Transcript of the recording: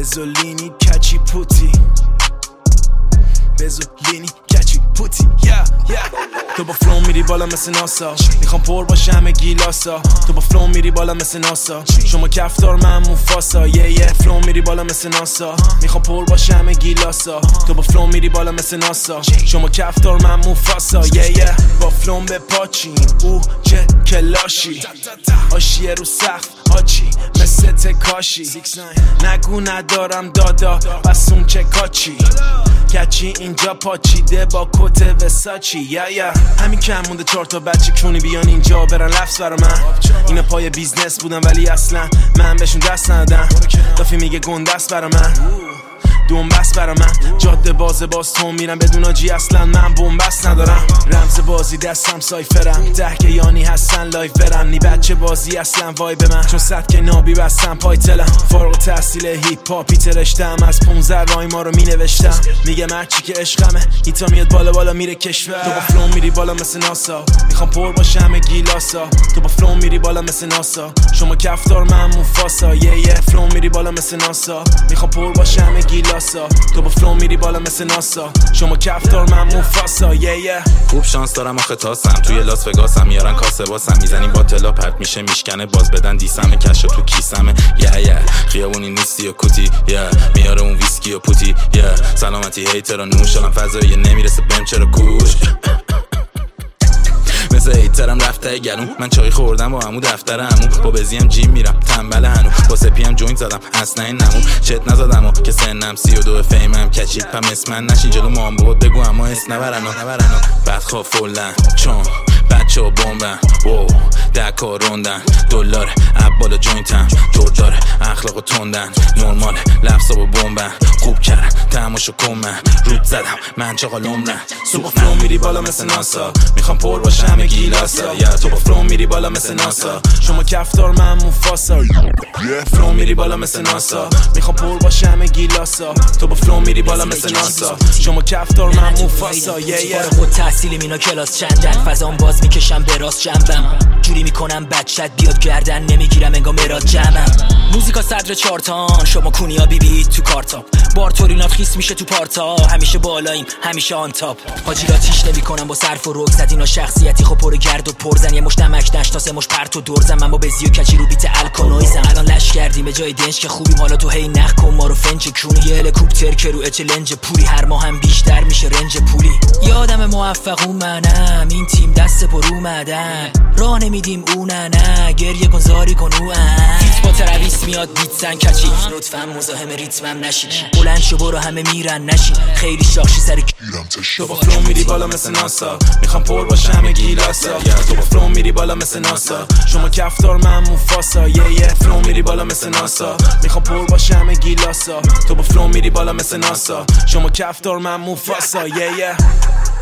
بزولینی کچی پوتی بزولینی کچی پوتی تو با فلو میری بالا مثل ناسا میخوام پر باشه همه گیلاسا تو با فلو میری بالا مثل ناسا شما کفتار من موفاسا فلو میری بالا مثل ناسا میخوام پر باشه همه گیلاسا تو با فلو میری بالا مثل ناسا شما کفتار من موفاسا با فلوم به پاچین او چه کلاشی آشیه رو سقف آچی مثل تکاشی نگو ندارم دادا بس اون چه کاچی کچی اینجا پاچیده با کت وساچی همین کم مونده 4 تا بچه کونی بیان اینجا برن لفظ برا من اینا پای بیزنس بودن ولی اصلا من بهشون دست ندادم دافی میگه گندست برا من دنبست برا من جاده باز تو میرم بدون آجی اصلا من بنبست ندارم رمز بازی دستم سایفرم 10 که یانی هستن لایف برم نی بچه بازی اصلا وای به من چون 100 که نابی بستم پای تلم فارغ تحصیل هیپ هاپی ترشتم از 15 رای ما رو می نوشتم میگه مرچی که عشقمه هیتا میاد بالا میره کشور تو با فلو میری بالا مثل ناسا میخوام پر باشه همه گیلاسا تو با فلو میری بالا مثل ناسا شما کفتار من موفاسا فلو میری بالا مثل ناسا میخوام پر باشه همه گیلاسا تو با فلو میری بالا مثل ناسا شما کفتار من موفاسا خوب شانس دارم آخه تاسم توی لاس وگاسم میارن کاسه باسم میزنیم با تلا پرت میشه میشکنه باز بدن دیسمه کشو تو کیسمه خیابونی نیستی و کوتی میاره اون ویسکی و پوتی سلامتی هیترا نوش الان فضایی نمیرسه بهم چرا کوش مثل هیترم رفته گلوم من چای خوردم با عمو دفتر عمو با بزیم جیم میرم تنبل هنو با سپیم جوینت زدم اصلا این نمو چت نزدم و که سنم 32 فیمم کچید پم اسمن نشین جلو مام بود بگو اما اس نبرنو بدخواه فولن چون بچه ها بومبن دکا روندن دلار عبال جوینتم دور داره اخلاق تندن نرمال لفظا با بومبن خوب کردن تماشا کن من رود زدم من چاقال عمرن تو با فلو میری بالا مثل ناسا میخوام پر باشه همه گیلاسا تو با فلو میری بالا مثل ناسا شما کفتار من موفاسا فلو میری بالا مثل ناسا میخوام پر باشه همه گیلاسا تو با فلو میری بالا مثل ناسا شما کفتار من موفاسا فارغ التحصیل اینا کلاس چندن فضام باز میکشم به راست جنبم جوری میکنم بچت بیاد گردن نمیگیرم انگار مراد جمعم موزیکا صدر چارتان شما کونیا بی تو کارتاپ بارتورینات خیس میشه تو پارتا همیشه بالاییم همیشه آن تاپ حاجیلا تیش نمیکنم با صرف و رک زد اینا شخصیتی خب پر گرد و پرزن یه مش نمک نش تا 3 مش پرت و دورزن من با بزی و کچی رو بیت الکونویزم الان لش کردیم به جای دنج که خوبیم حالا تو هی نخ کن ما رو فنج کونه یه هلیکوپتر که رو اچلنج پولی هر ماه هم بیشتر میشه رنج پولی یادم موفق منم این تیم دست پر اومدن راه نمیدیم نه گریه کن زاری کن فیت با ترویس میاد بیتزن کچی لطفا مزاحم ریتمم نشی بلند شو برو همه میرن نشی خیلی شاخشی سر گیرم تو با فلو میری بالا مثل ناسا میخوام پر باشه همه گیلاسا تو با فلو میری بالا مثل ناسا شما کفتار من موفاسا فلو میری بالا مثل ناسا میخوام پر باشه همه گیلاسا تو با فلو میری بالا مثل ناسا شما کفتار من موفاسا